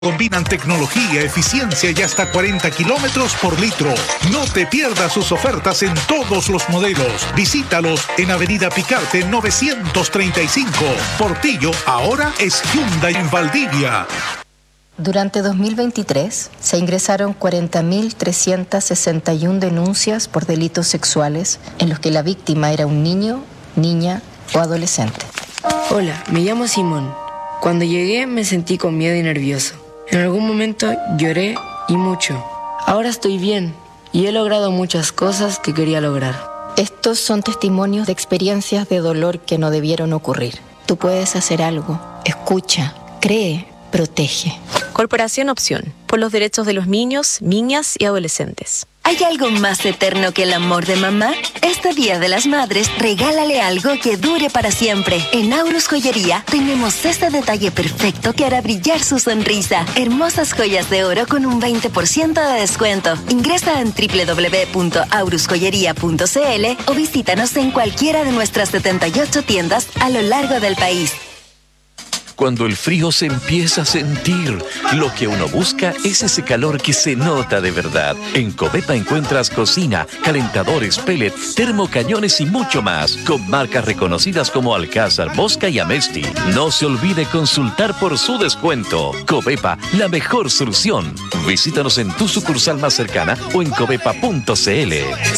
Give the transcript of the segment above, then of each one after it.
Combinan tecnología, eficiencia y hasta 40 kilómetros por litro. No te pierdas sus ofertas en todos los modelos. Visítalos en Avenida Picarte 935. Portillo ahora es Hyundai en Valdivia. Durante 2023 se ingresaron 40.361 denuncias por delitos sexuales en los que la víctima era un niño, niña o adolescente. Hola, me llamo Simón. Cuando llegué me sentí con miedo y nervioso. En algún momento lloré y mucho. Ahora estoy bien y he logrado muchas cosas que quería lograr. Estos son testimonios de experiencias de dolor que no debieron ocurrir. Tú puedes hacer algo. Escucha, cree, protege. Corporación Opción, por los derechos de los niños, niñas y adolescentes. ¿Hay algo más eterno que el amor de mamá? Este Día de las Madres, regálale algo que dure para siempre. En Aurus Joyería tenemos este detalle perfecto que hará brillar su sonrisa. Hermosas joyas de oro con un 20% de descuento. Ingresa en www.aurusjoyería.cl o visítanos en cualquiera de nuestras 78 tiendas a lo largo del país. Cuando el frío se empieza a sentir, lo que uno busca es ese calor que se nota de verdad. En Covepa encuentras cocina, calentadores, pellet, termocañones y mucho más, con marcas reconocidas como Alcázar, Bosca y Amesti. No se olvide consultar por su descuento. Covepa, la mejor solución. Visítanos en tu sucursal más cercana o en covepa.cl.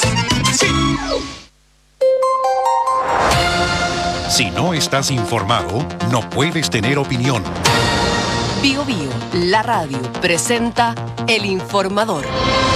Si no estás informado, no puedes tener opinión. Bío Bío, la radio, presenta El Informador.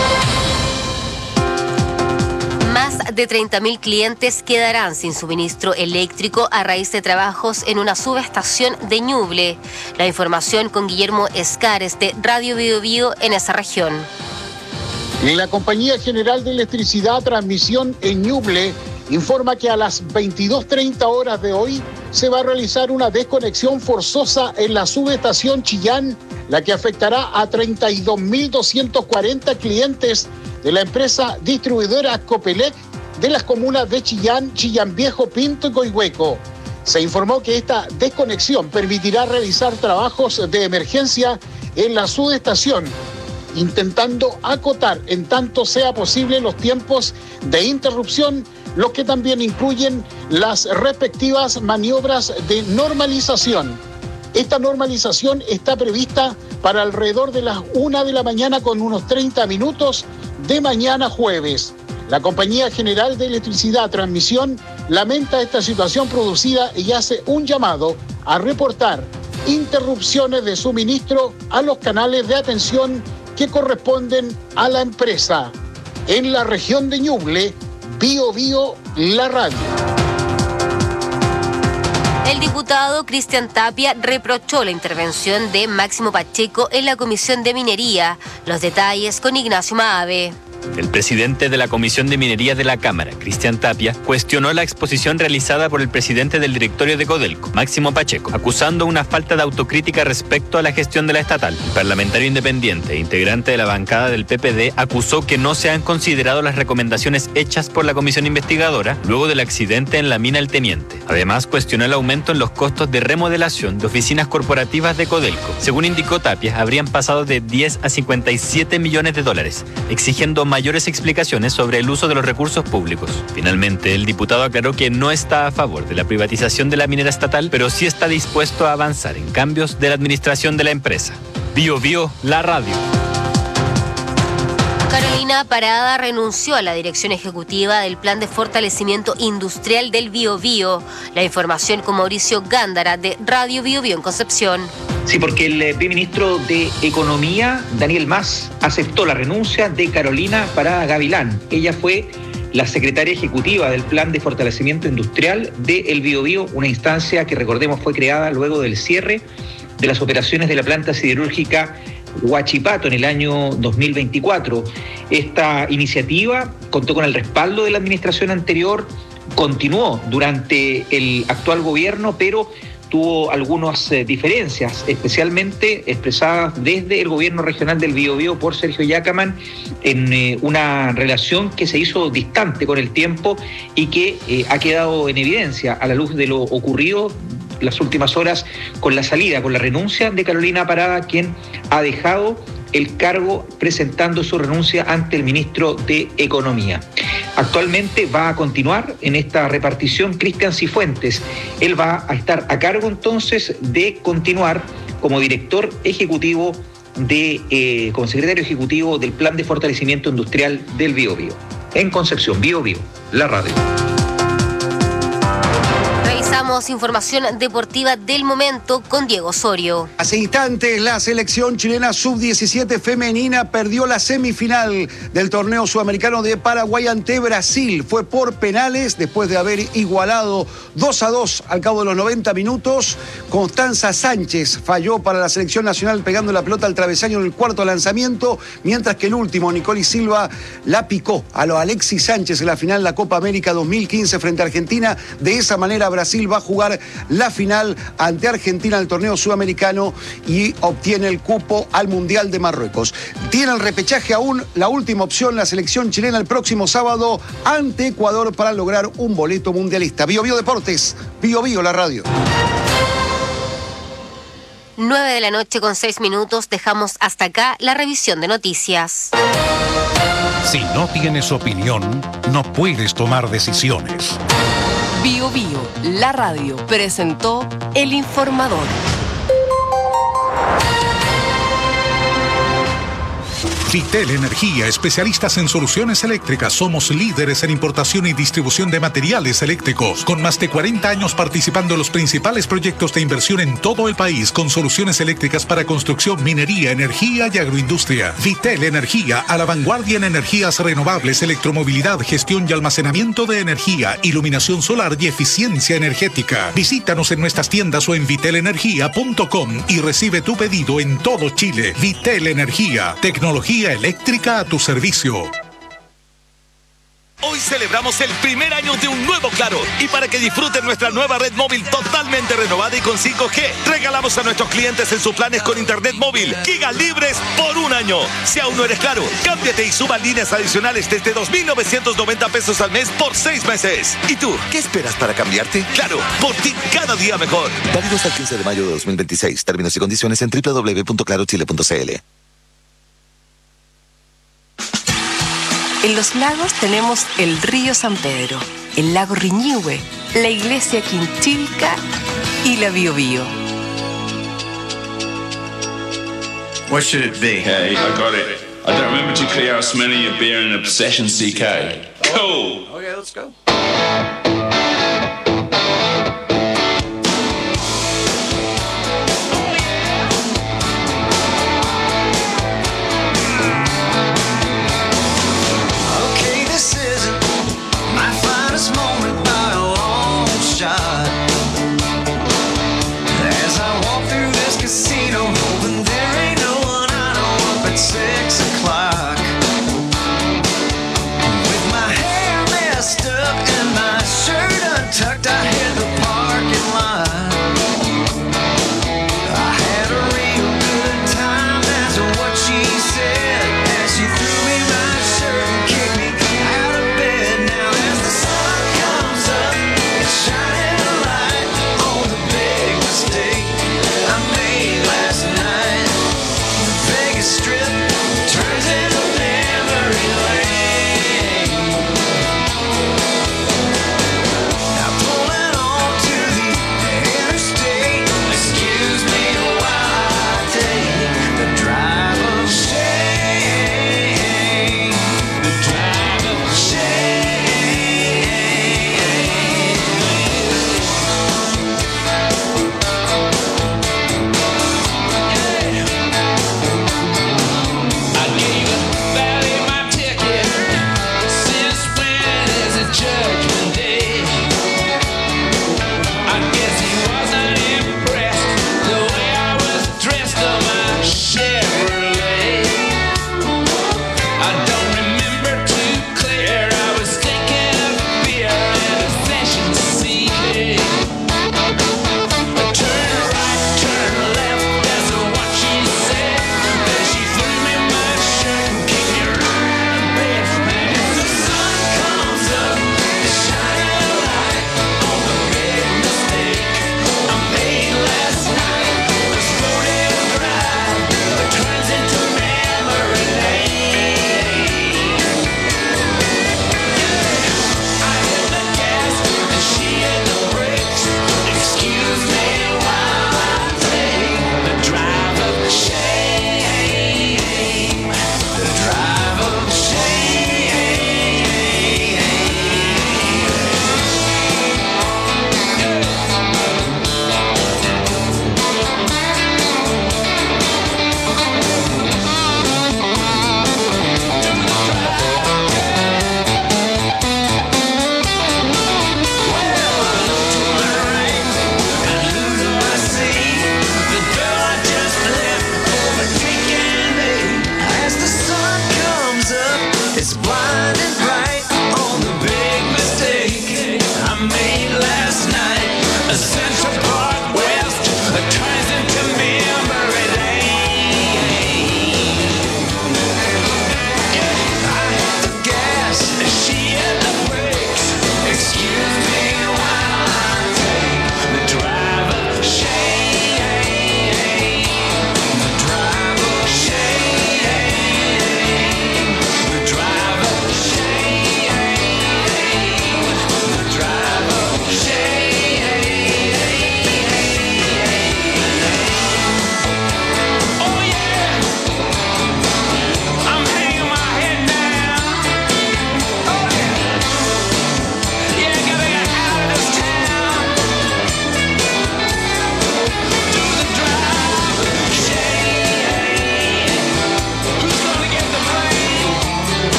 Más de 30.000 clientes quedarán sin suministro eléctrico a raíz de trabajos en una subestación de Ñuble. La información con Guillermo Escares de Radio Bío Bío en esa región. La Compañía General de Electricidad Transmisión en Ñuble informa que a las 22:30 horas de hoy se va a realizar una desconexión forzosa en la subestación Chillán, la que afectará a 32.240 clientes de la empresa distribuidora Copelec de las comunas de Chillán, Chillán Viejo, Pinto y Coihueco. Se informó que esta desconexión permitirá realizar trabajos de emergencia en la subestación, intentando acotar en tanto sea posible los tiempos de interrupción, los que también incluyen las respectivas maniobras de normalización. Esta normalización está prevista para alrededor de las 1 de la mañana con unos 30 minutos de mañana jueves. La Compañía General de Electricidad Transmisión lamenta esta situación producida y hace un llamado a reportar interrupciones de suministro a los canales de atención que corresponden a la empresa. En la región de Ñuble, Bío Bío, la radio. El diputado Cristian Tapia reprochó la intervención de Máximo Pacheco en la Comisión de Minería. Los detalles con Ignacio Maave. El presidente de la Comisión de Minería de la Cámara, Cristian Tapia, cuestionó la exposición realizada por el presidente del directorio de Codelco, Máximo Pacheco, acusando una falta de autocrítica respecto a la gestión de la estatal. El parlamentario independiente e integrante de la bancada del PPD acusó que no se han considerado las recomendaciones hechas por la comisión investigadora luego del accidente en la mina El Teniente. Además, cuestionó el aumento en los costos de remodelación de oficinas corporativas de Codelco. Según indicó Tapia, habrían pasado de 10 a 57 millones de dólares, exigiendo mayores explicaciones sobre el uso de los recursos públicos. Finalmente, el diputado aclaró que no está a favor de la privatización de la minera estatal, pero sí está dispuesto a avanzar en cambios de la administración de la empresa. Bío Bío, la radio. Carolina Parada renunció a la dirección ejecutiva del Plan de Fortalecimiento Industrial del Bío Bío. La información con Mauricio Gándara de Radio Bío Bío en Concepción. Sí, porque el ministro de Economía, Daniel Mas, aceptó la renuncia de Carolina Parada Gavilán. Ella fue la secretaria ejecutiva del Plan de Fortalecimiento Industrial del Bío Bío, una instancia que, recordemos, fue creada luego del cierre de las operaciones de la planta siderúrgica Huachipato en el año 2024. Esta iniciativa contó con el respaldo de la administración anterior, continuó durante el actual gobierno, pero tuvo algunas diferencias, especialmente expresadas desde el gobierno regional del Bío Bío por Sergio Yacaman, en una relación que se hizo distante con el tiempo y que ha quedado en evidencia a la luz de lo ocurrido las últimas horas con la salida, con la renuncia de Carolina Parada, quien ha dejado el cargo presentando su renuncia ante el ministro de Economía. Actualmente va a continuar en esta repartición Cristian Cifuentes. Él va a estar a cargo entonces de continuar como director ejecutivo como secretario ejecutivo del Plan de Fortalecimiento Industrial del Biobío. En Concepción, Biobío, la radio. Revisamos información deportiva del momento con Diego Osorio. Hace instantes la selección chilena sub-17 femenina perdió la semifinal del torneo sudamericano de Paraguay ante Brasil. Fue por penales después de haber igualado 2-2 al cabo de los 90 minutos. Constanza Sánchez falló para la selección nacional pegando la pelota al travesaño en el cuarto lanzamiento, mientras que el último, Nicoli Silva, la picó a lo Alexis Sánchez en la final de la Copa América 2015 frente a Argentina. De esa manera Brasil va a jugar la final ante Argentina en el torneo sudamericano y obtiene el cupo al Mundial de Marruecos. Tiene el repechaje aún, la última opción, la selección chilena el próximo sábado ante Ecuador para lograr un boleto mundialista. Biobío Deportes, Biobío la radio. 9 de la noche con 6 minutos, dejamos hasta acá la revisión de noticias. Si no tienes opinión, no puedes tomar decisiones. Biobío, la radio, presentó El Informador. Vitel Energía, especialistas en soluciones eléctricas. Somos líderes en importación y distribución de materiales eléctricos, con más de 40 años participando en los principales proyectos de inversión en todo el país, con soluciones eléctricas para construcción, minería, energía y agroindustria. Vitel Energía, a la vanguardia en energías renovables, electromovilidad, gestión y almacenamiento de energía, iluminación solar y eficiencia energética. Visítanos en nuestras tiendas o en vitelenergia.com y recibe tu pedido en todo Chile. Vitel Energía, tecnología eléctrica a tu servicio. Hoy celebramos el primer año de un nuevo Claro, y para que disfruten nuestra nueva red móvil totalmente renovada y con 5G, regalamos a nuestros clientes en sus planes con internet móvil gigas libres por un año. Si aún no eres Claro, cámbiate y suba líneas adicionales desde 2.990 pesos al mes por 6 meses. ¿Y tú, qué esperas para cambiarte? Claro, por ti cada día mejor. Válido hasta el 15 de mayo de 2026. Términos y condiciones en www.clarochile.cl. En Los Lagos tenemos el río San Pedro, el lago Riñihue, la iglesia Quinchilca y la Biobío. What should it be? Hey, I got it. I don't remember too clear how smelly your beer and obsession CK. Cool. Okay, let's go. With my hair messed up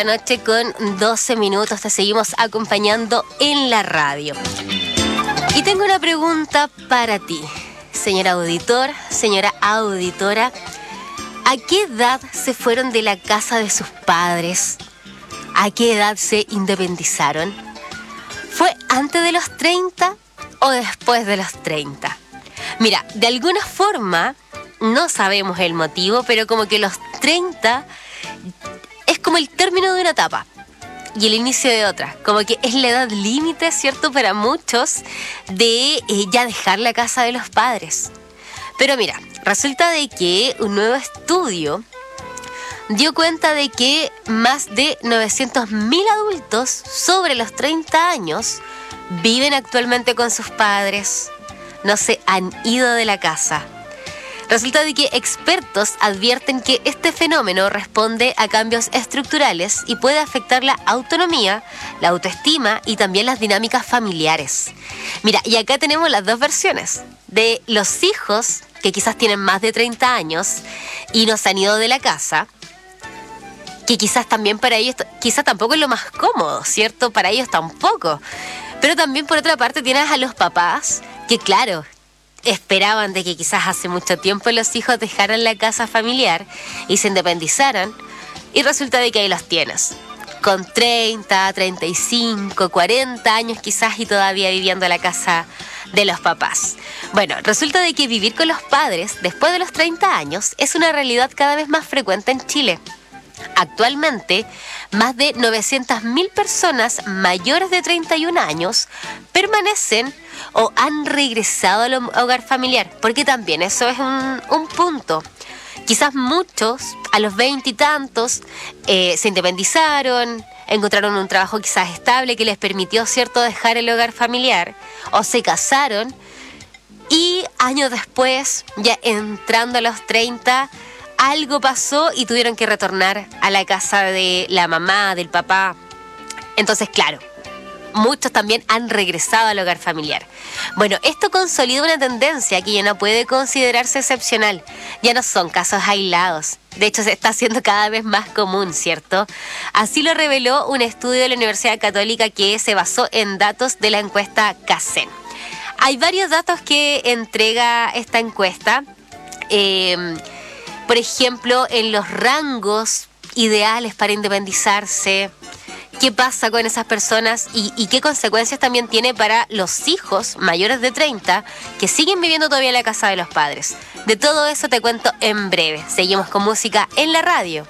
noche con 12 minutos. Te seguimos acompañando en la radio. Y tengo una pregunta para ti, señor auditor, señora auditora. ¿A qué edad se fueron de la casa de sus padres? ¿A qué edad se independizaron? ¿Fue antes de los 30 o después de los 30? Mira, de alguna forma, no sabemos el motivo, pero como que los 30 es como el término de una etapa y el inicio de otra. Como que es la edad límite, ¿cierto?, para muchos de ya dejar la casa de los padres. Pero mira, resulta de que un nuevo estudio dio cuenta de que más de 900.000 adultos sobre los 30 años viven actualmente con sus padres. No se han ido de la casa. Resulta de que expertos advierten que este fenómeno responde a cambios estructurales y puede afectar la autonomía, la autoestima y también las dinámicas familiares. Mira, y acá tenemos las dos versiones de los hijos que quizás tienen más de 30 años y no se han ido de la casa, que quizás también para ellos, quizás tampoco es lo más cómodo, ¿cierto? Para ellos tampoco. Pero también por otra parte tienes a los papás que, claro, esperaban de que quizás hace mucho tiempo los hijos dejaran la casa familiar y se independizaran, y resulta de que ahí los tienes, con 30, 35, 40 años quizás y todavía viviendo en la casa de los papás. Bueno, resulta de que vivir con los padres después de los 30 años es una realidad cada vez más frecuente en Chile. Actualmente, más de 900.000 personas mayores de 31 años permanecen o han regresado al hogar familiar, porque también eso es un punto. Quizás muchos a los 20 y tantos se independizaron, encontraron un trabajo quizás estable que les permitió, ¿cierto?, dejar el hogar familiar, o se casaron y años después, ya entrando a los 30, algo pasó y tuvieron que retornar a la casa de la mamá, del papá. Entonces, claro, muchos también han regresado al hogar familiar. Bueno, esto consolida una tendencia que ya no puede considerarse excepcional. Ya no son casos aislados. De hecho, se está haciendo cada vez más común, ¿cierto? Así lo reveló un estudio de la Universidad Católica que se basó en datos de la encuesta CACEN. Hay varios datos que entrega esta encuesta. Por ejemplo, en los rangos ideales para independizarse, qué pasa con esas personas y qué consecuencias también tiene para los hijos mayores de 30 que siguen viviendo todavía en la casa de los padres. De todo eso te cuento en breve. Seguimos con música en la radio.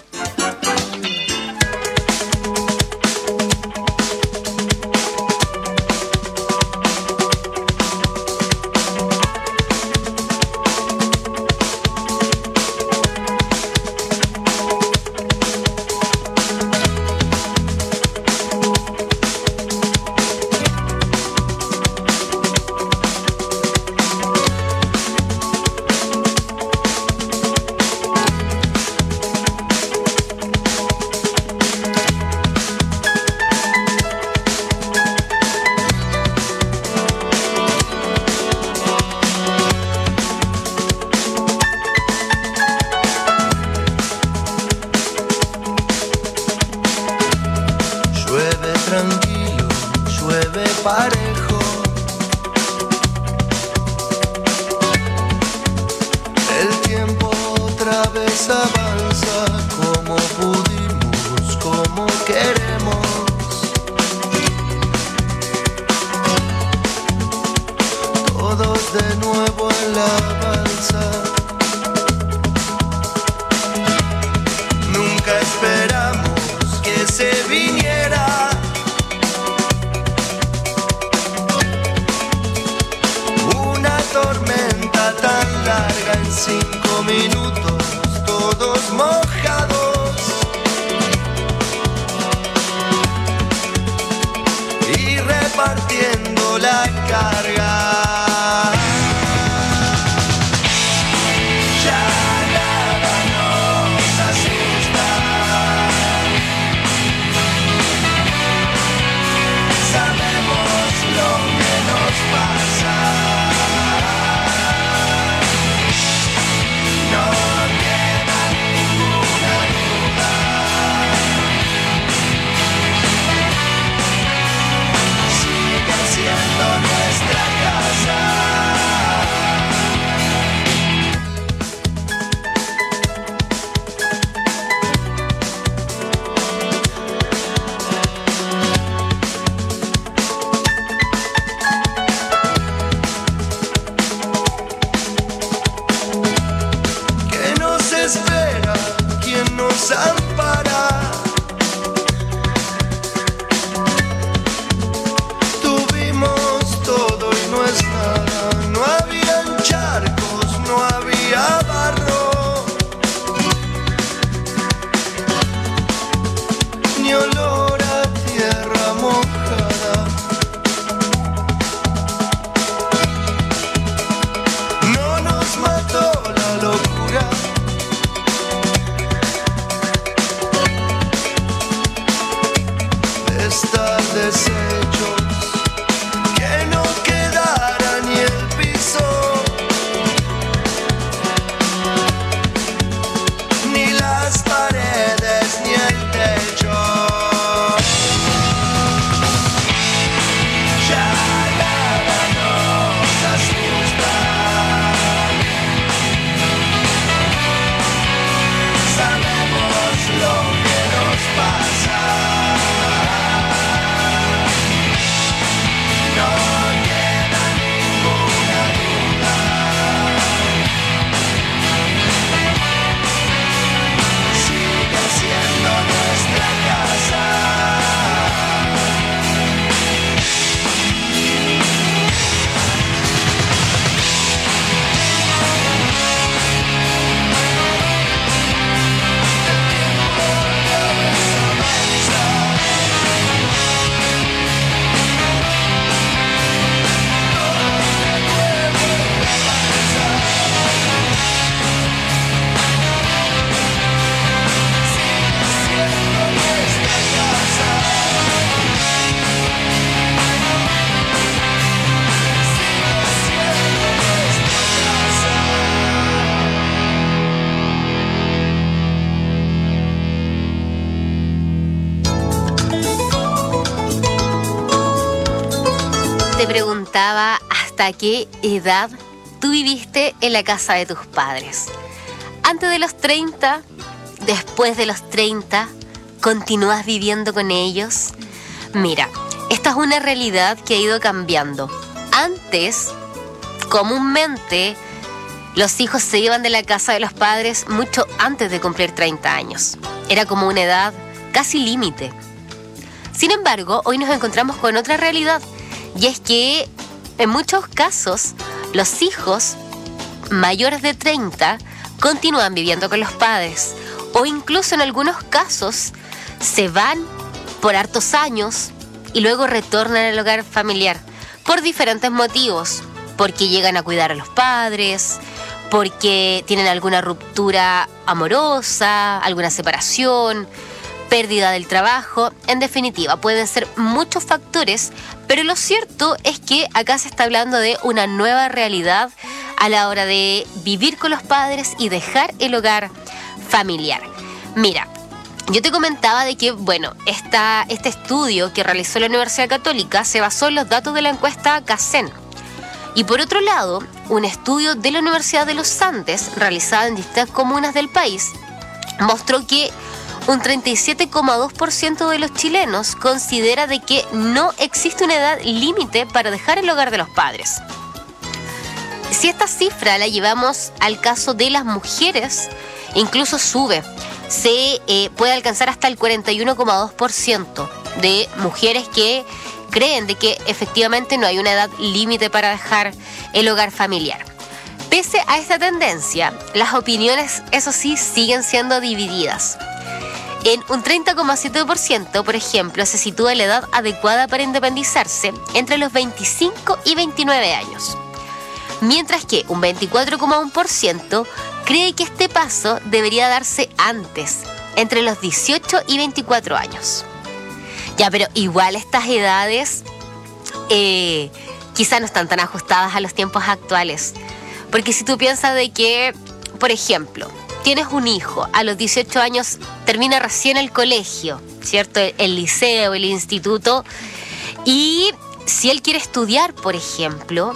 ¿hasta qué edad tú viviste en la casa de tus padres? ¿Antes de los 30? ¿Después de los 30? ¿Continúas viviendo con ellos? Mira, esta es una realidad que ha ido cambiando. Antes, comúnmente, los hijos se iban de la casa de los padres mucho antes de cumplir 30 años. Era como una edad casi límite. Sin embargo, hoy nos encontramos con otra realidad, y es que en muchos casos los hijos mayores de 30 continúan viviendo con los padres, o incluso en algunos casos se van por hartos años y luego retornan al hogar familiar por diferentes motivos, porque llegan a cuidar a los padres, porque tienen alguna ruptura amorosa, alguna separación, pérdida del trabajo. En definitiva, pueden ser muchos factores, pero lo cierto es que acá se está hablando de una nueva realidad a la hora de vivir con los padres y dejar el hogar familiar. Mira, yo te comentaba de que, bueno, este estudio que realizó la Universidad Católica se basó en los datos de la encuesta CACEN. Y por otro lado, un estudio de la Universidad de los Andes, realizado en distintas comunas del país, mostró que un 37,2% de los chilenos considera de que no existe una edad límite para dejar el hogar de los padres. Si esta cifra la llevamos al caso de las mujeres, incluso sube. Se puede alcanzar hasta el 41,2% de mujeres que creen de que efectivamente no hay una edad límite para dejar el hogar familiar. Pese a esta tendencia, las opiniones, eso sí, siguen siendo divididas. En un 30,7%, por ejemplo, se sitúa la edad adecuada para independizarse entre los 25 y 29 años. Mientras que un 24,1% cree que este paso debería darse antes, entre los 18 y 24 años. Ya, pero igual estas edades quizá no están tan ajustadas a los tiempos actuales. Porque si tú piensas de que, por ejemplo, tienes un hijo, a los 18 años termina recién el colegio, ¿cierto? El liceo, el instituto, y si él quiere estudiar, por ejemplo,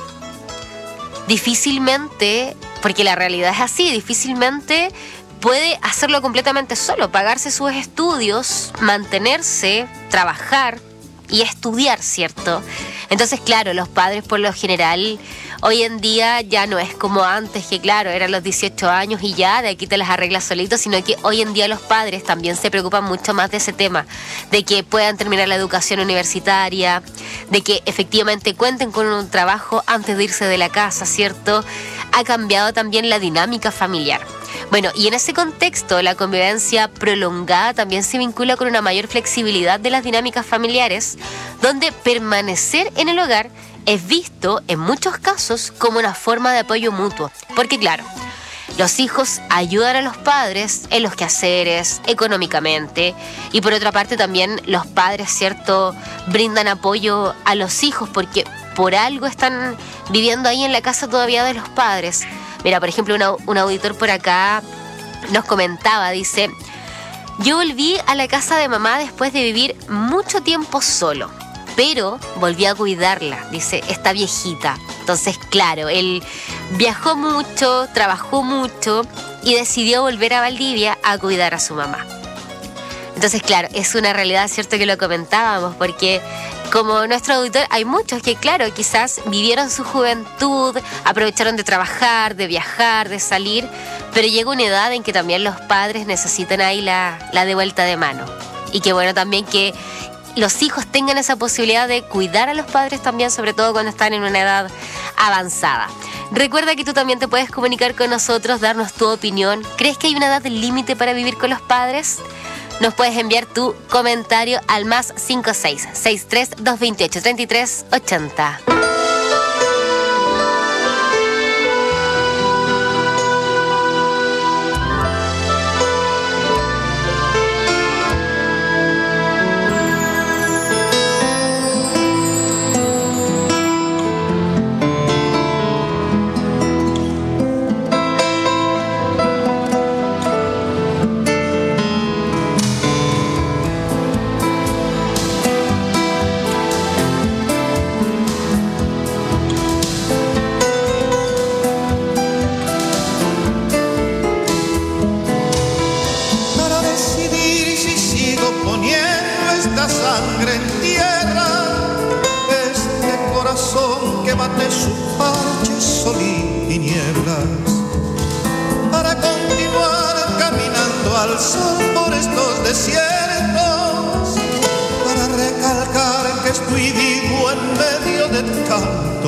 difícilmente, porque la realidad es así, difícilmente puede hacerlo completamente solo, pagarse sus estudios, mantenerse, trabajar y estudiar, ¿cierto? Entonces, claro, los padres por lo general hoy en día ya no es como antes, que claro, eran los 18 años y ya, de aquí te las arreglas solito, sino que hoy en día los padres también se preocupan mucho más de ese tema, de que puedan terminar la educación universitaria, de que efectivamente cuenten con un trabajo antes de irse de la casa, ¿cierto? Ha cambiado también la dinámica familiar. Bueno, y en ese contexto, la convivencia prolongada también se vincula con una mayor flexibilidad de las dinámicas familiares, donde permanecer en el hogar es visto en muchos casos como una forma de apoyo mutuo. Porque claro, los hijos ayudan a los padres en los quehaceres, económicamente, y por otra parte también los padres, ¿cierto?, brindan apoyo a los hijos porque por algo están viviendo ahí en la casa todavía de los padres. Mira, por ejemplo, un auditor por acá nos comentaba, dice: yo volví a la casa de mamá después de vivir mucho tiempo solo, pero volví a cuidarla, dice, está viejita. Entonces, claro, él viajó mucho, trabajó mucho y decidió volver a Valdivia a cuidar a su mamá. Entonces, claro, es una realidad, cierto, que lo comentábamos, porque como nuestro auditor, hay muchos que, claro, quizás vivieron su juventud, aprovecharon de trabajar, de viajar, de salir, pero llega una edad en que también los padres necesitan ahí la de vuelta de mano. Y que bueno también que los hijos tengan esa posibilidad de cuidar a los padres también, sobre todo cuando están en una edad avanzada. Recuerda que tú también te puedes comunicar con nosotros, darnos tu opinión. ¿Crees que hay una edad límite para vivir con los padres? Nos puedes enviar tu comentario al más 56-63-228-3380.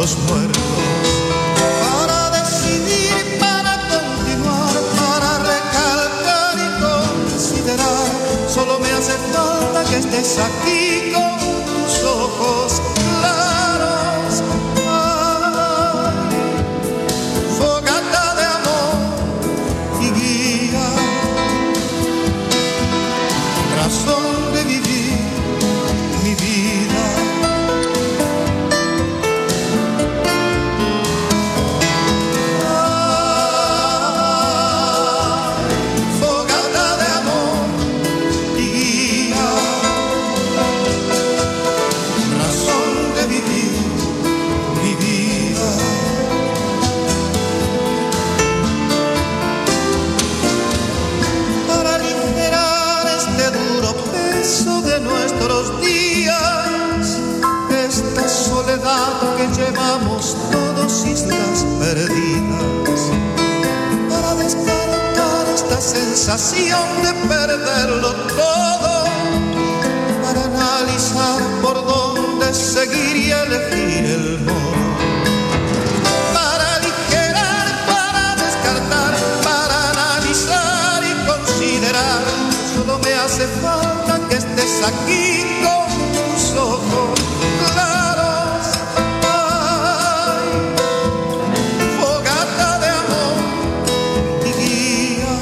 los muertos. Para decidir, para continuar, para recalcar y considerar, solo me hace falta que estés aquí con tus ojos claros. Ay, fogata de amor y guía, razón de vivir mi vida. Fogata de amor y guía, razón de vivir mi vida. Para aligerar este duro peso de nuestros días, esta soledad que llevamos todos, islas perdidas, para descartar esta sensación de perderlo todo, para analizar por dónde seguir y elegir el modo, para aligerar, para descartar, para analizar y considerar, solo me hace falta que estés aquí con tus ojos claros. Ay, fogata de amor y guía,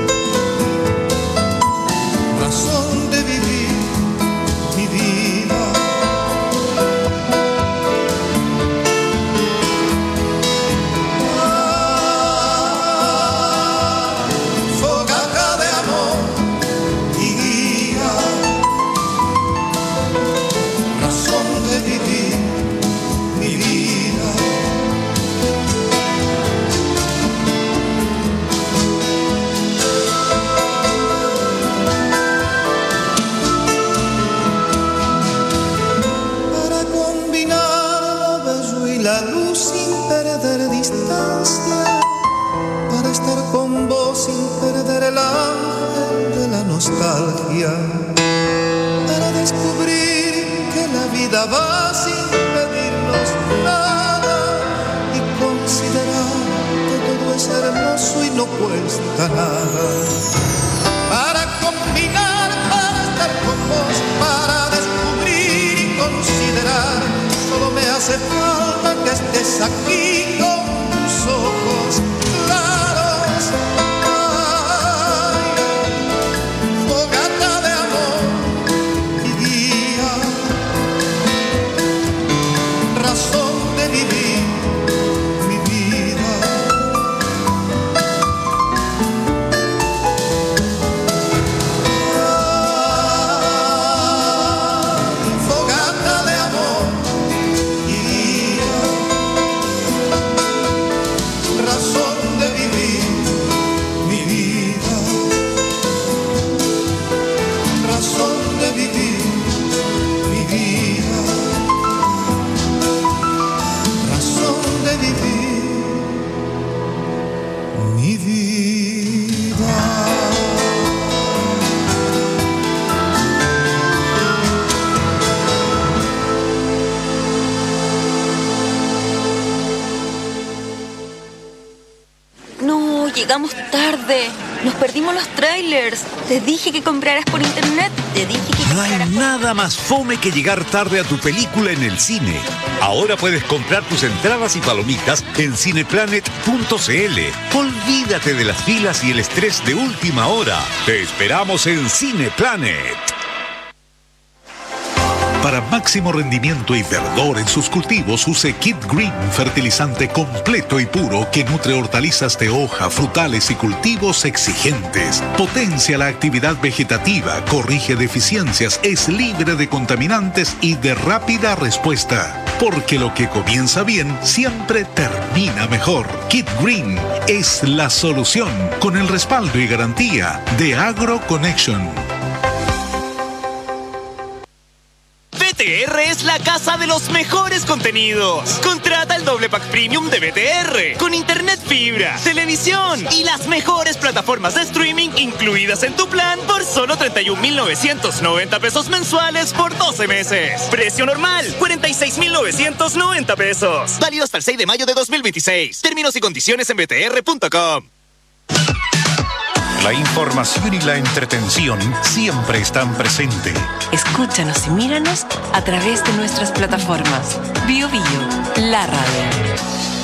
razón de vivir mi vida. Fogata de amor y guía, razón de vivir mi vida. Para combinar lo bello y la luz sin perder distancia, para estar con vos sin perder el ángel de la nostalgia, para descubrir que la vida va sin pedirnos nada y considerar que todo es hermoso y no cuesta nada. Para combinar, para estar con vos, para descubrir y considerar, solo me hace falta que estés aquí con tus ojos claros. Ay, fogata de amor y guía, razón de vivir mi vida. Fogata de amor y guía, razón de vivir mi vida, razón de vivir mi vida, razón de vivir mi vida. No, llegamos tarde. Nos perdimos los trailers. Te dije que compraras por internet. Te dije que No hay nada más fome que llegar tarde a tu película en el cine. Ahora puedes comprar tus entradas y palomitas en cineplanet.cl. Olvídate de las filas y el estrés de última hora. Te esperamos en Cineplanet. Para máximo rendimiento y verdor en sus cultivos, use Kid Green, fertilizante completo y puro que nutre hortalizas de hoja, frutales y cultivos exigentes. Potencia la actividad vegetativa, corrige deficiencias, es libre de contaminantes y de rápida respuesta. Porque lo que comienza bien siempre termina mejor. Kid Green es la solución, con el respaldo y garantía de AgroConnection. BTR es la casa de los mejores contenidos. Contrata el doble pack premium de BTR con internet fibra, televisión y las mejores plataformas de streaming incluidas en tu plan por solo 31,990 pesos mensuales por 12 meses. Precio normal, 46,990 pesos. Válido hasta el 6 de mayo de 2026. Términos y condiciones en btr.com. La información y la entretención siempre están presentes. Escúchanos y míranos a través de nuestras plataformas. Bio Bio, la radio.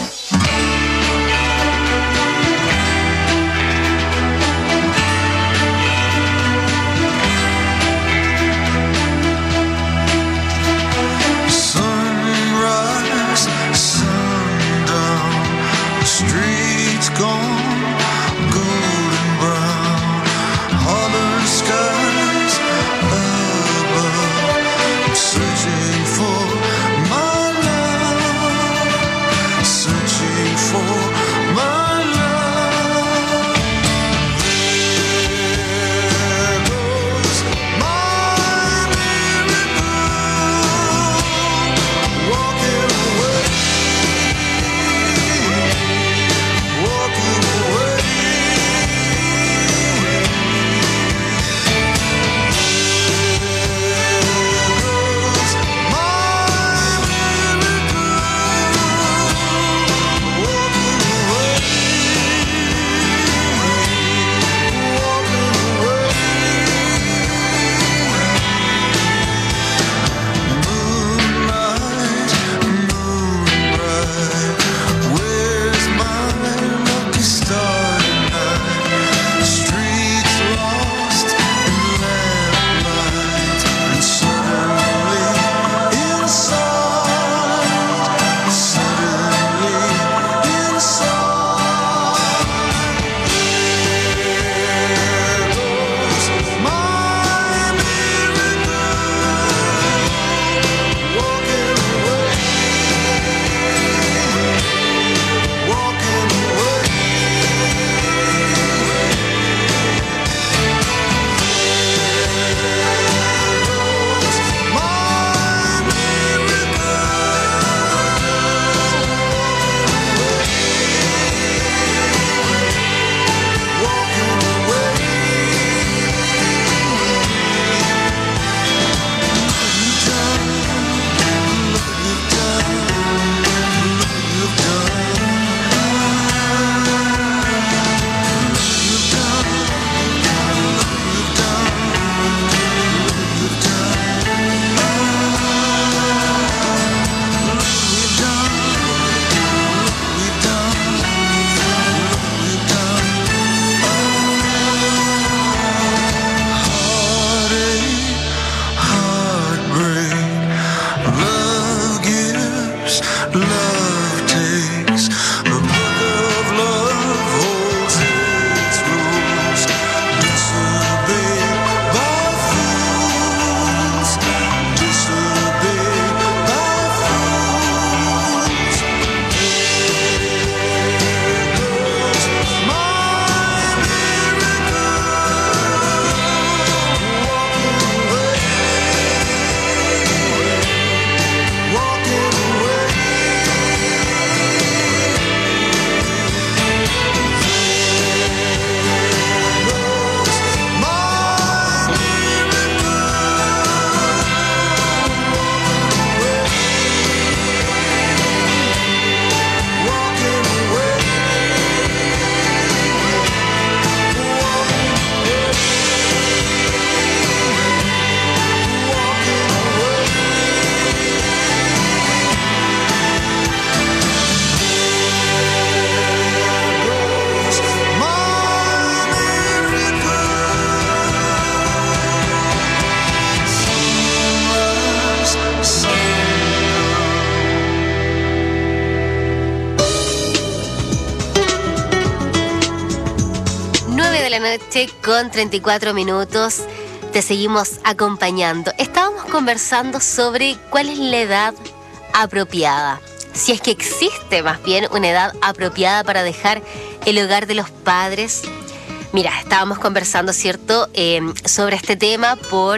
noche con 34 minutos. Te seguimos acompañando. Estábamos conversando sobre cuál es la edad apropiada. Si es que existe más bien una edad apropiada para dejar el hogar de los padres. Mira, estábamos conversando, ¿cierto?, sobre este tema por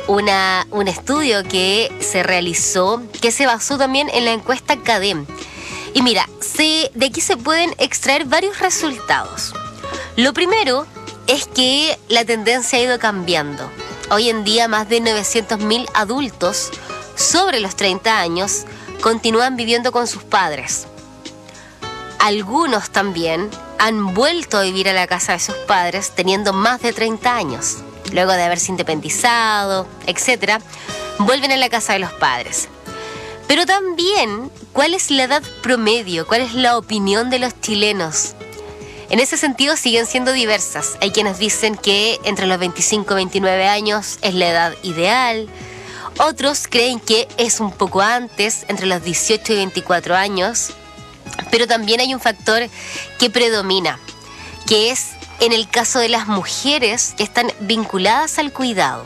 un estudio que se realizó, que se basó también en la encuesta CADEM. Y mira, de aquí se pueden extraer varios resultados. Lo primero es que la tendencia ha ido cambiando. Hoy en día más de 900.000 adultos sobre los 30 años continúan viviendo con sus padres. Algunos también han vuelto a vivir a la casa de sus padres teniendo más de 30 años. Luego de haberse independizado, etc., vuelven a la casa de los padres. Pero también, ¿cuál es la edad promedio? ¿Cuál es la opinión de los chilenos? En ese sentido siguen siendo diversas. Hay quienes dicen que entre los 25 y 29 años es la edad ideal. Otros creen que es un poco antes, entre los 18 y 24 años. Pero también hay un factor que predomina, que es en el caso de las mujeres que están vinculadas al cuidado.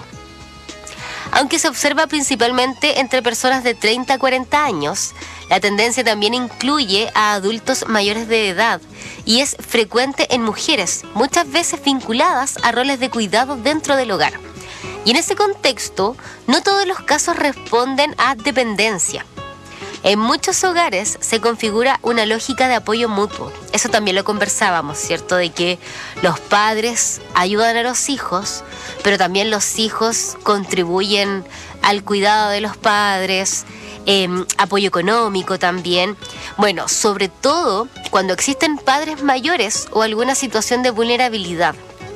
Aunque se observa principalmente entre personas de 30 a 40 años, la tendencia también incluye a adultos mayores de edad y es frecuente en mujeres, muchas veces vinculadas a roles de cuidado dentro del hogar. Y en ese contexto, no todos los casos responden a dependencia. En muchos hogares se configura una lógica de apoyo mutuo. Eso también lo conversábamos, ¿cierto? De que los padres ayudan a los hijos, pero también los hijos contribuyen al cuidado de los padres, apoyo económico también. Bueno, sobre todo cuando existen padres mayores o alguna situación de vulnerabilidad.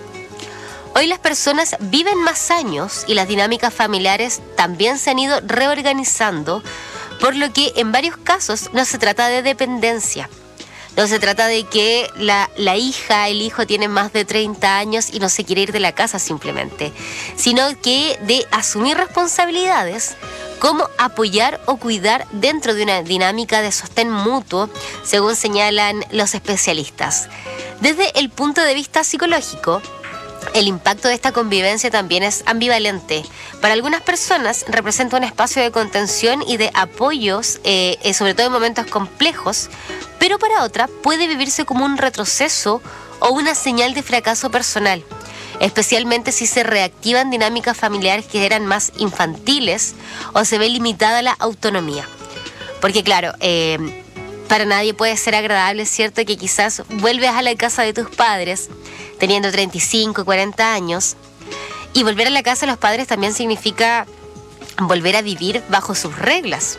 Hoy las personas viven más años y las dinámicas familiares también se han ido reorganizando, por lo que en varios casos no se trata de dependencia. No se trata de que la hija, el hijo tiene más de 30 años y no se quiere ir de la casa simplemente, sino que de asumir responsabilidades como apoyar o cuidar dentro de una dinámica de sostén mutuo, según señalan los especialistas. Desde el punto de vista psicológico, el impacto de esta convivencia también es ambivalente. Para algunas personas representa un espacio de contención y de apoyos, sobre todo en momentos complejos, pero para otras puede vivirse como un retroceso o una señal de fracaso personal, especialmente si se reactivan dinámicas familiares que eran más infantiles o se ve limitada la autonomía. Porque claro, para nadie puede ser agradable, ¿cierto?, que quizás vuelves a la casa de tus padres teniendo 35, 40 años, y volver a la casa de los padres también significa volver a vivir bajo sus reglas.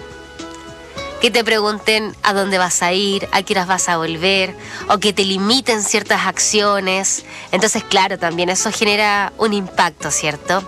Que te pregunten a dónde vas a ir, a qué horas vas a volver, o que te limiten ciertas acciones. Entonces, claro, también eso genera un impacto, ¿cierto?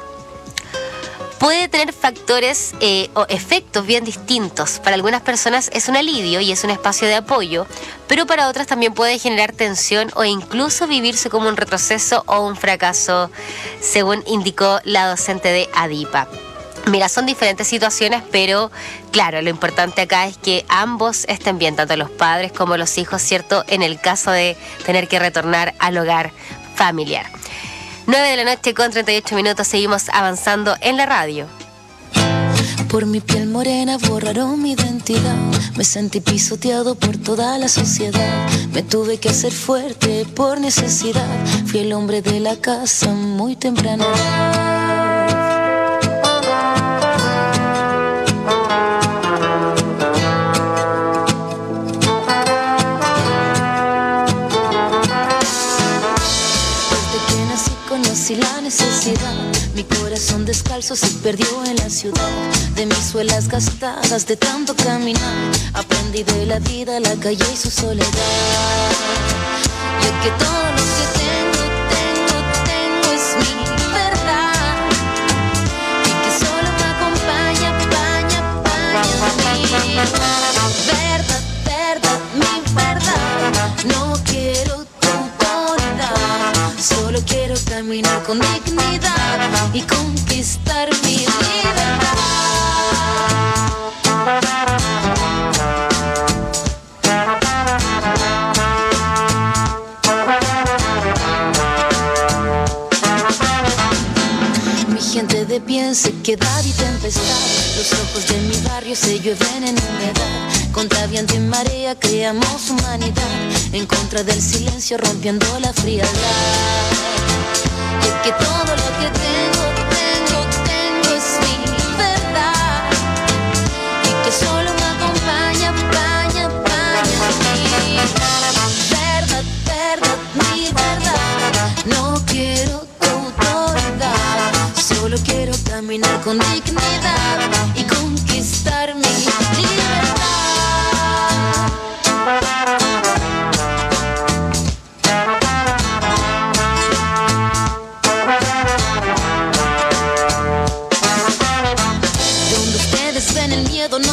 Puede tener factores o efectos bien distintos. Para algunas personas es un alivio y es un espacio de apoyo, pero para otras también puede generar tensión o incluso vivirse como un retroceso o un fracaso, según indicó la docente de ADIPA. Mira, son diferentes situaciones, pero claro, lo importante acá es que ambos estén bien, tanto los padres como los hijos, ¿cierto?, en el caso de tener que retornar al hogar familiar. 9 de la noche con 38 minutos, seguimos avanzando en la radio. Por mi piel morena borraron mi identidad. Me sentí pisoteado por toda la sociedad. Me tuve que hacer fuerte por necesidad. Fui el hombre de la casa muy temprano. Y la necesidad, mi corazón descalzo se perdió en la ciudad. De mis suelas gastadas de tanto caminar, aprendí de la vida, la calle y su soledad. Y es que todo lo que tengo es mi verdad. Y que solo me acompaña a mí. Verdad, mi verdad. No quiero tu autoridad, solo quiero caminar con dignidad y conquistar mi libertad. Mi gente de pie en sequedad y tempestad. Los ojos de mi barrio se llueven en humedad. Contra viento y marea creamos humanidad. En contra del silencio rompiendo la frialdad. Y es que todo lo que tengo es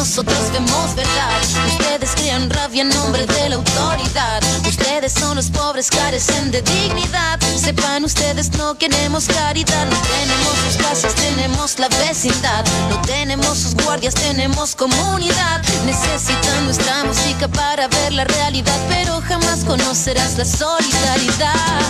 nosotros vemos verdad. Ustedes crean rabia en nombre de la autoridad. Ustedes son los pobres, carecen de dignidad. Sepan ustedes, no queremos caridad. No tenemos sus casas, tenemos la vecindad. No tenemos sus guardias, tenemos comunidad. Necesitan nuestra música para ver la realidad, pero jamás conocerás la solidaridad.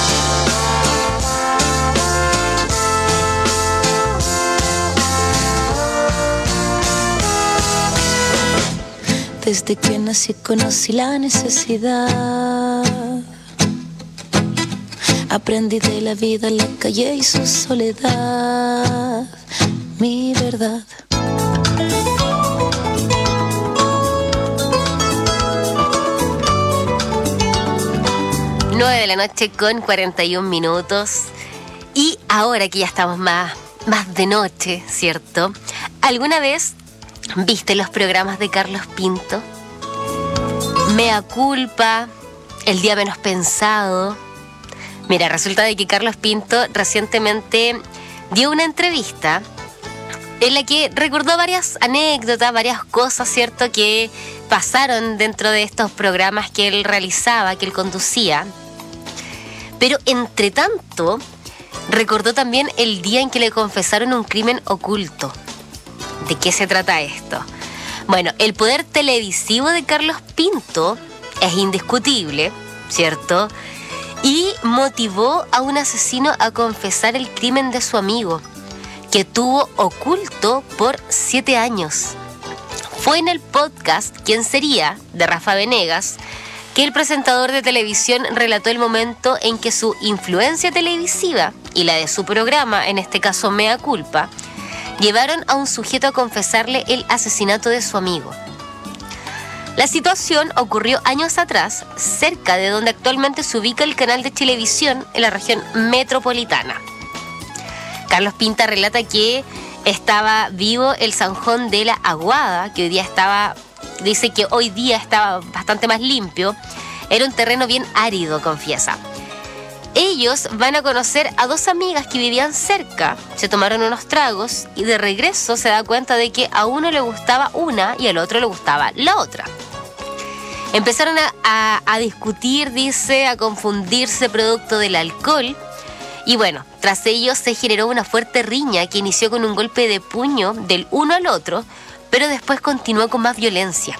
Desde que nací conocí la necesidad. Aprendí de la vida, la calle y su soledad. Mi verdad. Nueve de la noche con 41 minutos. Y ahora que ya estamos más de noche, ¿cierto? ¿Alguna vez viste los programas de Carlos Pinto? Mea culpa, El día menos pensado. Mira, resulta de que Carlos Pinto recientemente dio una entrevista en la que recordó varias anécdotas, varias cosas, ¿cierto?, que pasaron dentro de estos programas que él realizaba, que él conducía. Pero entre tanto, recordó también el día en que le confesaron un crimen oculto. ¿De qué se trata esto? Bueno, el poder televisivo de Carlos Pinto es indiscutible, ¿cierto? Y motivó a un asesino a confesar el crimen de su amigo, que tuvo oculto por 7 años. Fue en el podcast ¿Quién sería?, de Rafa Venegas, que el presentador de televisión relató el momento en que su influencia televisiva y la de su programa, en este caso Mea Culpa, llevaron a un sujeto a confesarle el asesinato de su amigo. La situación ocurrió años atrás, cerca de donde actualmente se ubica el canal de Chilevisión en la región metropolitana. Carlos Pinto relata que estaba vivo el zanjón de la Aguada, que dice que hoy día estaba bastante más limpio. Era un terreno bien árido, confiesa. Ellos van a conocer a 2 amigas que vivían cerca, se tomaron unos tragos y de regreso se da cuenta de que a uno le gustaba una y al otro le gustaba la otra. Empezaron a discutir, dice, a confundirse producto del alcohol y bueno, tras ello se generó una fuerte riña que inició con un golpe de puño del uno al otro, pero después continuó con más violencia.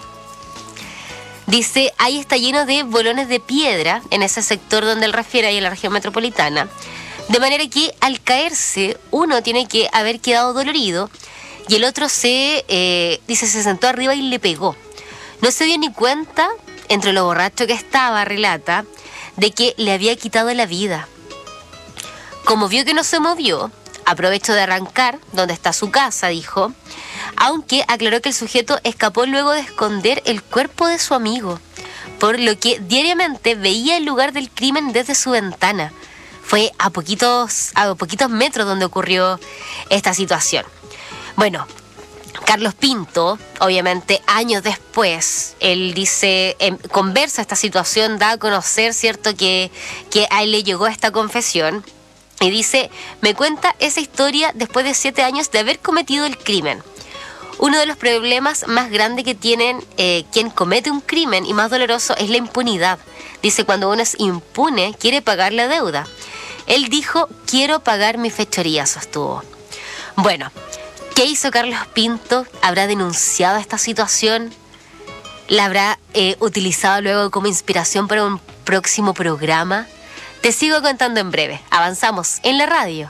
Dice, ahí está lleno de bolones de piedra en ese sector donde él refiere, ahí en la región metropolitana. De manera que al caerse, uno tiene que haber quedado dolorido y el otro se sentó arriba y le pegó. No se dio ni cuenta, entre lo borracho que estaba, relata, de que le había quitado la vida. Como vio que no se movió, aprovechó de arrancar donde está su casa, dijo, aunque aclaró que el sujeto escapó luego de esconder el cuerpo de su amigo, por lo que diariamente veía el lugar del crimen desde su ventana. Fue a poquitos metros donde ocurrió esta situación. Bueno, Carlos Pinto, obviamente años después, él dice, conversa esta situación, da a conocer, ¿cierto?, que a él le llegó esta confesión. Y dice, me cuenta esa historia después de 7 años de haber cometido el crimen. Uno de los problemas más grandes que tienen quien comete un crimen y más doloroso es la impunidad. Dice, cuando uno es impune, quiere pagar la deuda. Él dijo, quiero pagar mi fechoría, sostuvo. Bueno, ¿qué hizo Carlos Pinto? ¿Habrá denunciado esta situación? ¿La habrá utilizado luego como inspiración para un próximo programa? Te sigo contando en breve. Avanzamos en la radio.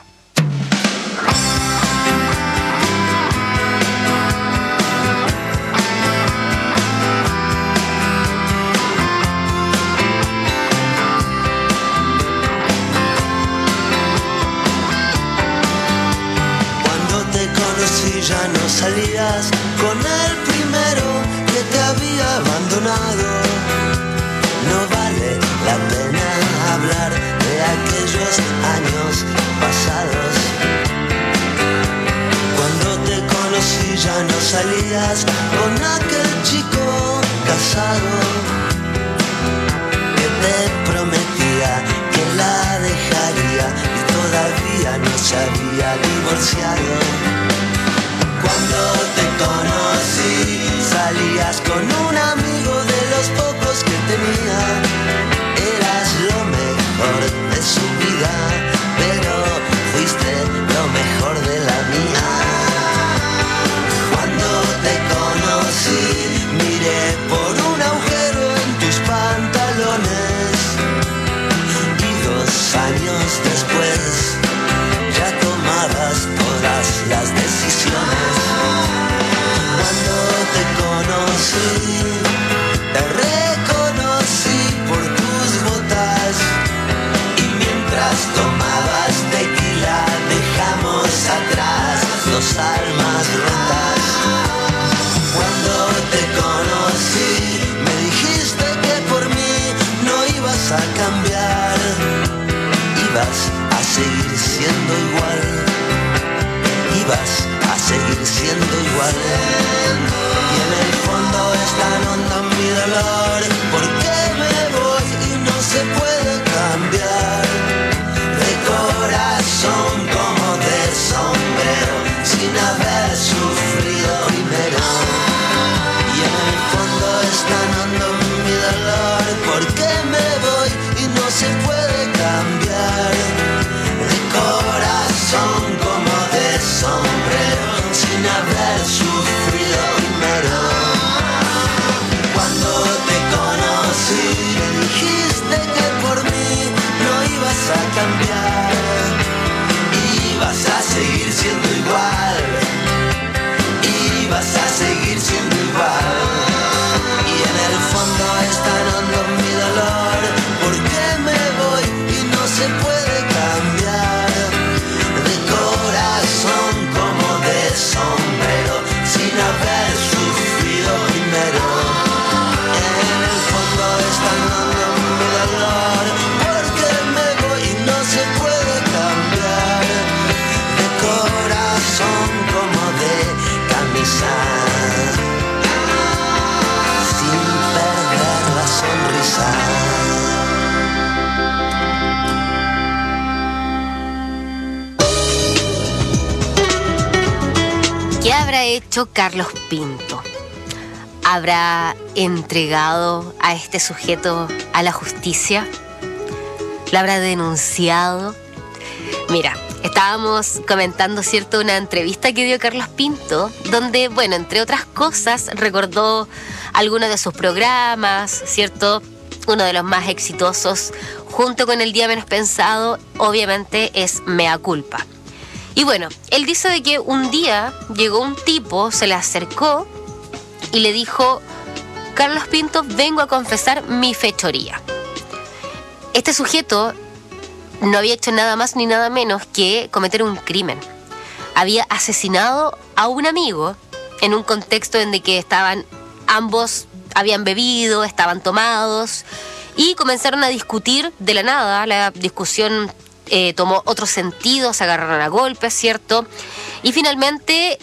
Cuando te conocí ya no salías con el primero que te había abandonado. No vale la pena hablar de aquellos años pasados. Cuando te conocí ya no salías con aquel chico casado que te prometía que la dejaría y todavía no se había divorciado. Cuando te conocí años después, ya tomadas todas las decisiones. Cuando te conocí, te reconocí por tus botas, y mientras tomabas tequila dejamos atrás dos almas rotas. Cuando te conocí me dijiste que por mí no ibas a cambiar, ibas a seguir siendo igual, ibas a seguir siendo igual. Y en el fondo es tan hondo mi dolor, porque me voy y no se puede cambiar. De corazón como de sombrero, sin haber sufrido primero. Y en el fondo es tan hondo mi dolor, porque me voy y no se puede cambiar. De corazón como de sombrero, sin haber sufrido primero. Cuando te conocí me dijiste que por mí no ibas a cambiar, ibas a seguir siendo igual, ibas a seguir siendo igual. Y en el fondo es tan hondo mi dolor, porque me voy y no se puede cambiar. De corazón como de sombrero, sin haber sufrido primero. En el fondo es tan hondo mi dolor, porque me voy y no se puede cambiar. De corazón como de camisa, sin perder la sonrisa. ¿Qué habrá hecho Carlos Pinto? ¿Habrá entregado a este sujeto a la justicia? ¿Lo habrá denunciado? Mira, estábamos comentando, ¿cierto?, una entrevista que dio Carlos Pinto, donde, bueno, entre otras cosas, recordó algunos de sus programas, ¿cierto? Uno de los más exitosos, junto con El Día Menos Pensado, obviamente, es Mea Culpa. Y bueno, él dice de que un día llegó un tipo, se le acercó y le dijo: Carlos Pinto, vengo a confesar mi fechoría. Este sujeto no había hecho nada más ni nada menos que cometer un crimen. Había asesinado a un amigo en un contexto en el que ambos habían bebido, estaban tomados y comenzaron a discutir de la nada. La discusión tomó otro sentido, se agarraron a golpes, ¿cierto? Y finalmente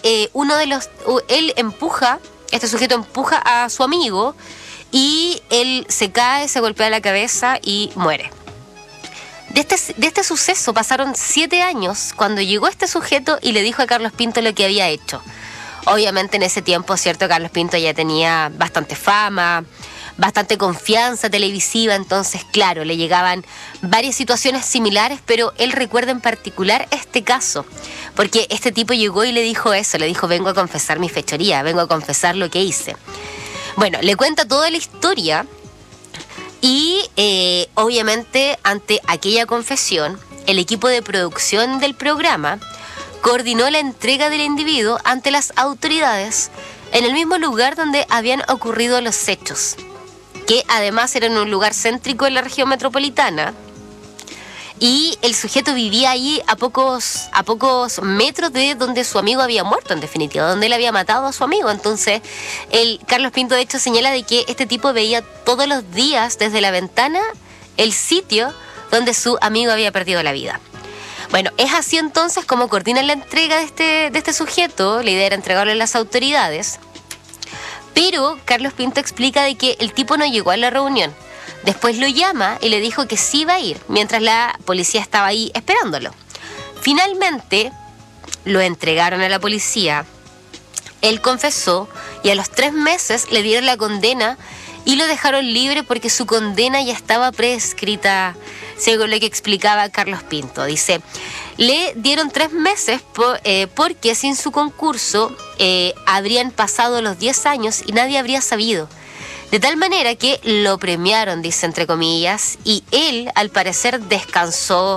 este sujeto empuja a su amigo y él se cae, se golpea la cabeza y muere. De este suceso pasaron 7 años cuando llegó este sujeto y le dijo a Carlos Pinto lo que había hecho. Obviamente en ese tiempo, ¿cierto?, Carlos Pinto ya tenía bastante fama, bastante confianza televisiva, entonces, claro, le llegaban varias situaciones similares, pero él recuerda en particular este caso, porque este tipo llegó y le dijo eso, le dijo: vengo a confesar mi fechoría, vengo a confesar lo que hice. Bueno, le cuenta toda la historia y obviamente ante aquella confesión, el equipo de producción del programa coordinó la entrega del individuo ante las autoridades en el mismo lugar donde habían ocurrido los hechos, que además era en un lugar céntrico en la región metropolitana, y el sujeto vivía allí a pocos metros de donde su amigo había muerto, en definitiva, donde él había matado a su amigo. Entonces, Carlos Pinto de hecho señala de que este tipo veía todos los días desde la ventana el sitio donde su amigo había perdido la vida. Bueno, es así entonces como coordinan la entrega de este sujeto. La idea era entregarlo a las autoridades, pero Carlos Pinto explica de que el tipo no llegó a la reunión. Después lo llama y le dijo que sí iba a ir, mientras la policía estaba ahí esperándolo. Finalmente lo entregaron a la policía, él confesó y a los 3 meses le dieron la condena y lo dejaron libre porque su condena ya estaba prescrita, según lo que explicaba Carlos Pinto. Dice, le dieron 3 meses porque sin su concurso habrían pasado los 10 años y nadie habría sabido. De tal manera que lo premiaron, dice entre comillas, y él al parecer descansó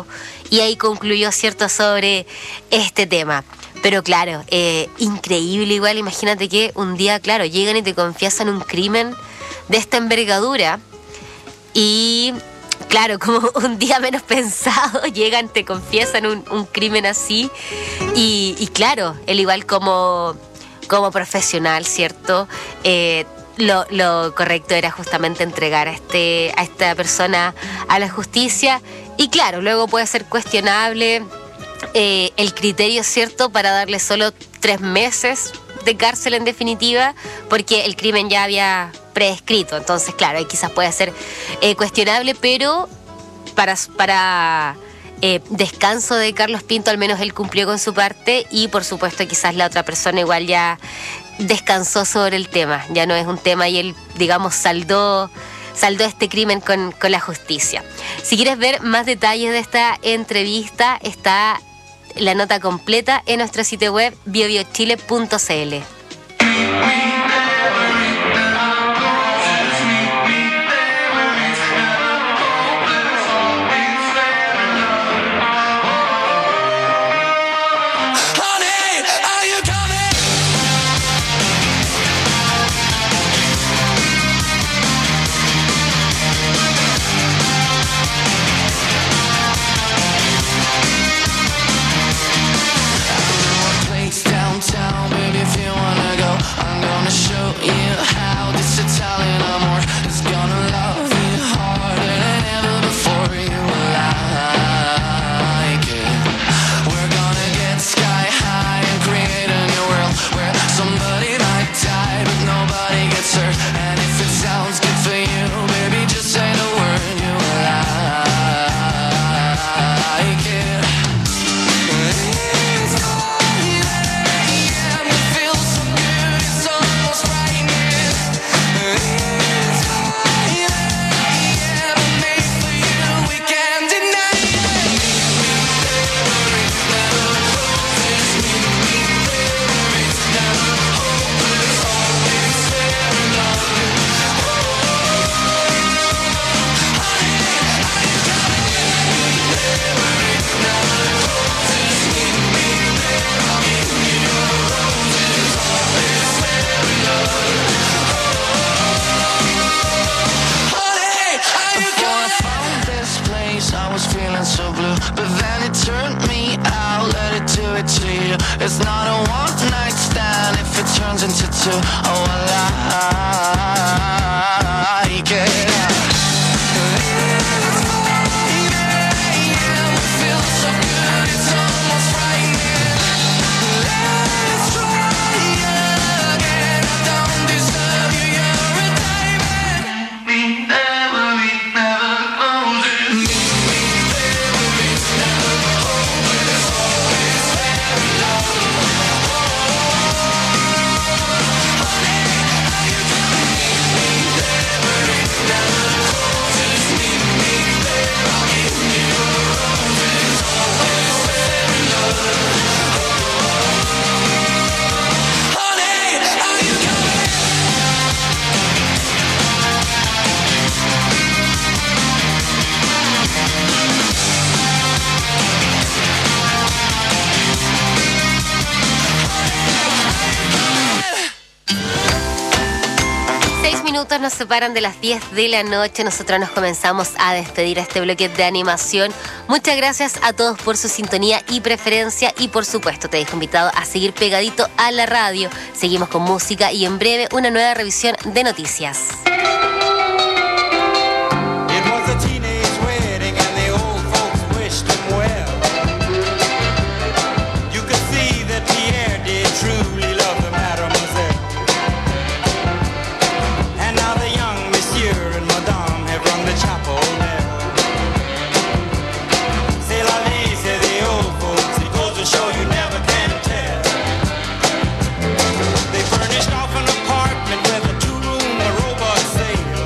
y ahí concluyó, ¿cierto?, sobre este tema. Pero claro, increíble igual, imagínate que un día, claro, llegan y te confiesan un crimen de esta envergadura y, claro, como un día menos pensado, llegan, te confiesan un crimen así y claro, él igual como profesional, ¿cierto?, lo correcto era justamente entregar a esta persona a la justicia y claro, luego puede ser cuestionable el criterio, ¿cierto?, para darle solo 3 meses de cárcel en definitiva, porque el crimen ya había prescrito. Entonces, claro, ahí quizás puede ser cuestionable, pero para descanso de Carlos Pinto, al menos él cumplió con su parte y, por supuesto, quizás la otra persona igual ya descansó sobre el tema. Ya no es un tema y él, digamos, saldó este crimen con la justicia. Si quieres ver más detalles de esta entrevista, está la nota completa en nuestro sitio web biobiochile.cl. It's not a one night stand if it turns into two. Oh, I like it. Nos separan de las 10 de la noche. Nosotros nos comenzamos a despedir a este bloque de animación. Muchas gracias a todos por su sintonía y preferencia y por supuesto te dejo invitado a seguir pegadito a la radio. Seguimos con música y en breve una nueva revisión de noticias. They furnished off an apartment with a 2-room robot safe.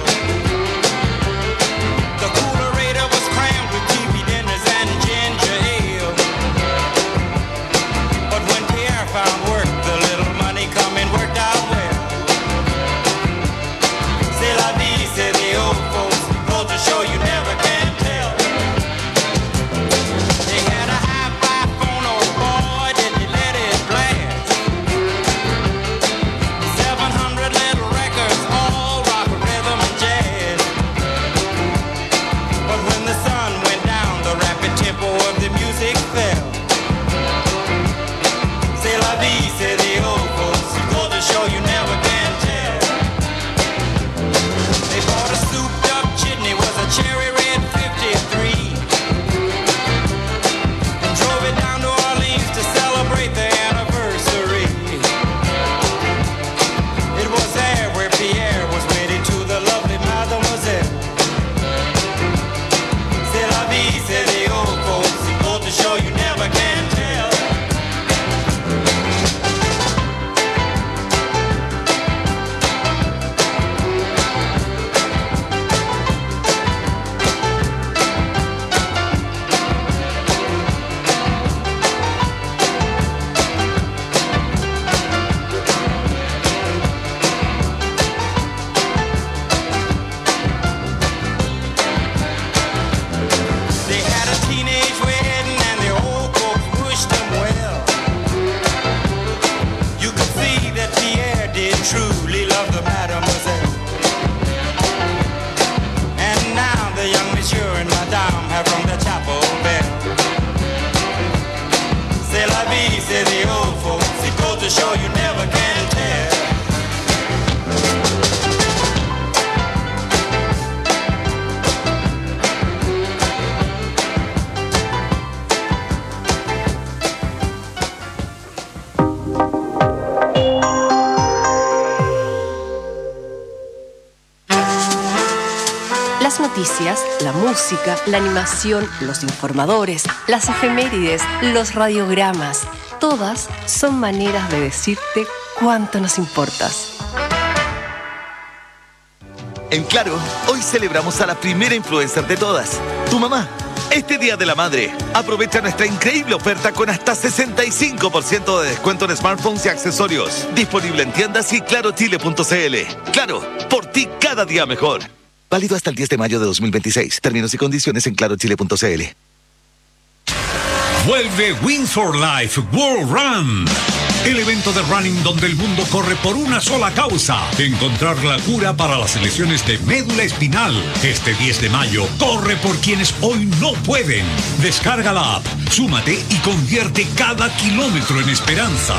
noticias, la música, la animación, los informadores, las efemérides, los radiogramas. Todas son maneras de decirte cuánto nos importas. En Claro, hoy celebramos a la primera influencer de todas, tu mamá. Este Día de la Madre, aprovecha nuestra increíble oferta con hasta 65% de descuento en smartphones y accesorios. Disponible en tiendas y clarochile.cl. Claro, por ti cada día mejor. Válido hasta el 10 de mayo de 2026. Términos y condiciones en clarochile.cl. Vuelve Win for Life World Run. El evento de running donde el mundo corre por una sola causa: encontrar la cura para las lesiones de médula espinal. Este 10 de mayo, corre por quienes hoy no pueden. Descarga la app, súmate y convierte cada kilómetro en esperanza.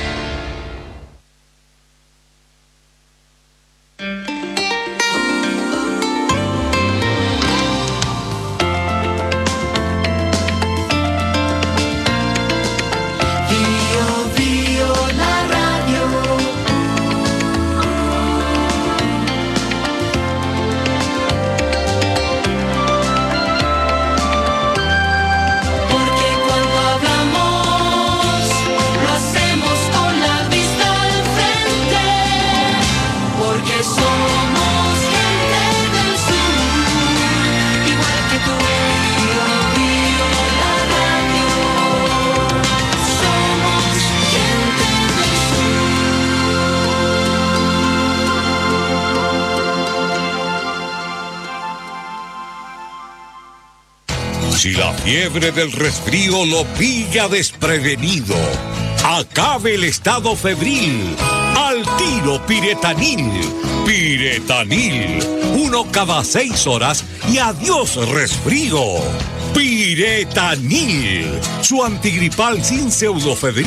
Si la fiebre del resfrío lo pilla desprevenido, acabe el estado febril. Al tiro Piretanil. Piretanil. 1 cada 6 horas y adiós resfrío. Piretanil. Su antigripal sin pseudofebril.